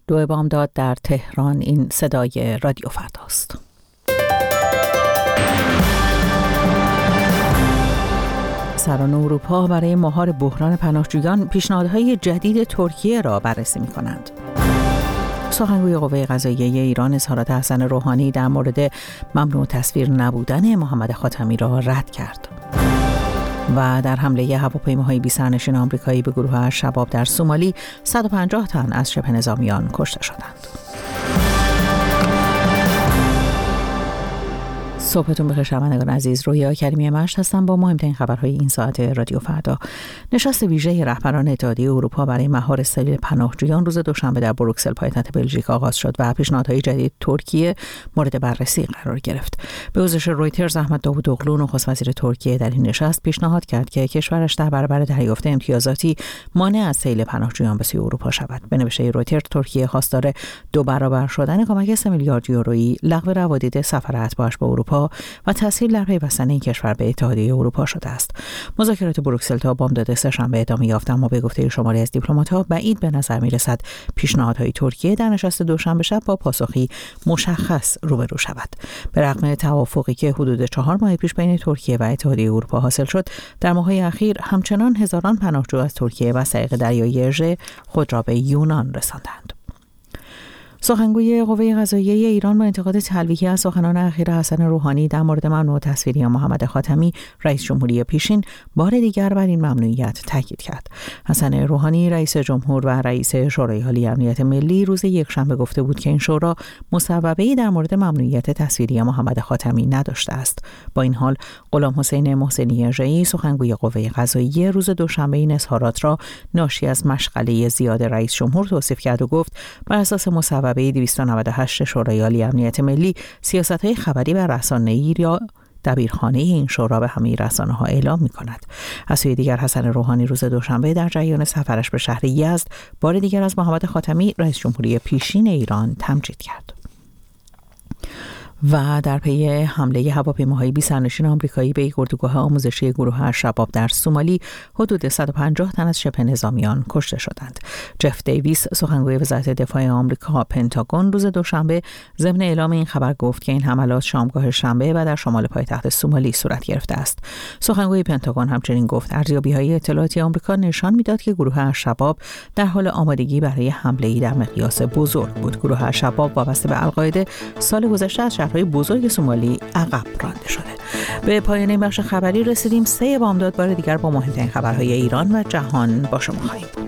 2 بامداد در تهران. این صدای رادیو فرداست. سران اروپا برای مهار بحران پناهجویان پیشنهادهای جدید ترکیه را بررسی می‌کنند. سخنگوی قوه قضاییه ایران اظهارات حسن روحانی در مورد ممنوع تصویر نبودن محمد خاتمی را رد کرد. و در حمله هواپیماهای بی‌سرنشین آمریکایی به گروه الشباب در سومالی 150 تن از شبه نظامیان کشته شدند. صبحتون بخیر شنوندگان عزیز. رویا کریمی مشت هستم با مهمترین خبرهای این ساعت رادیو فردا. نشست ویژه رهبران اتحادیه اروپا برای مهار سیل پناهجویان روز دوشنبه در بروکسل پایتخت بلژیک آغاز شد و پیشنهادهای جدید ترکیه مورد بررسی قرار گرفت. به گزارش رویترز احمد داوودوغلو نخست وزیر ترکیه در این نشست پیشنهاد کرد که کشورش در برابر دریافت امتیازاتی مانع از سیل پناهجویان به سوی اروپا شود. به نوشته رویترز ترکیه خواستار 2 برابر شدن کمک 3 میلیارد یورویی، لغو روادید سفر اتباعش به اروپا و تسهیل در پیوستن این کشور به اتحادیه اروپا شده است. مذاکرات بروکسل تا بامداد سه‌شنبه ادامه یافت، اما به گفته شماری از دیپلمات‌ها بعید به نظر می‌رسد پیشنهادهای ترکیه در نشست دوشنبه شب با پاسخی مشخص روبرو شود. به رغم توافقی که حدود 4 ماه پیش بین ترکیه و اتحادیه اروپا حاصل شد، در ماه‌های اخیر همچنان هزاران پناهجو از ترکیه و طریق دریایی اژه خود را به یونان رساندند. سخنگوی قوه قضاییه ایران با انتقاد تلویحی از سخنان اخیر حسن روحانی در مورد ممنوع تصویری محمد خاتمی رئیس جمهوری پیشین بار دیگر بر این ممنوعیت تاکید کرد. حسن روحانی رئیس جمهور و رئیس شورای عالی امنیت ملی روز یکشنبه گفته بود که این شورا مصوبه‌ای در مورد ممنوعیت تصویری محمد خاتمی نداشته است. با این حال غلام حسین محسنی اژه‌ای سخنگوی قوه قضاییه روز دوشنبه این اظهارات را ناشی از مشغله زیاد رئیس جمهور توصیف کرد و گفت بر اساس مصوبه 298 شورای عالی امنیت ملی سیاست‌های خبری و رسانه‌ای را دبیرخانه این شورا به همه رسانه‌ها اعلام می‌کند. از سوی دیگر حسن روحانی روز دوشنبه در جریان سفرش به شهر یزد بار دیگر از محمد خاتمی رئیس جمهوری پیشین ایران تمجید کرد. و در پی حمله هواپیماهای بی‌سرنشین آمریکایی به اردوگاه آموزشی گروه الشباب در سومالی حدود 150 تن از شبه نظامیان کشته شدند. جف دیویس سخنگوی وزارت دفاع آمریکا پنتاگون روز دوشنبه ضمن اعلام این خبر گفت که این حملات شامگاه شنبه و در شمال پایتخت سومالی صورت گرفته است. سخنگوی پنتاگون همچنین گفت ارزیابی‌های اطلاعاتی آمریکا نشان می‌داد که گروه الشباب در حال آمادگی برای حمله‌ای در مقیاس بزرگ بود. گروه الشباب وابسته به القاعده سال گذشته از شهرهای بزرگ سومالی عقب رانده شده. به پایان این بخش خبری رسیدیم. 3 بامداد بار دیگر با مهمترین خبرهای ایران و جهان با شما خواهیم بود.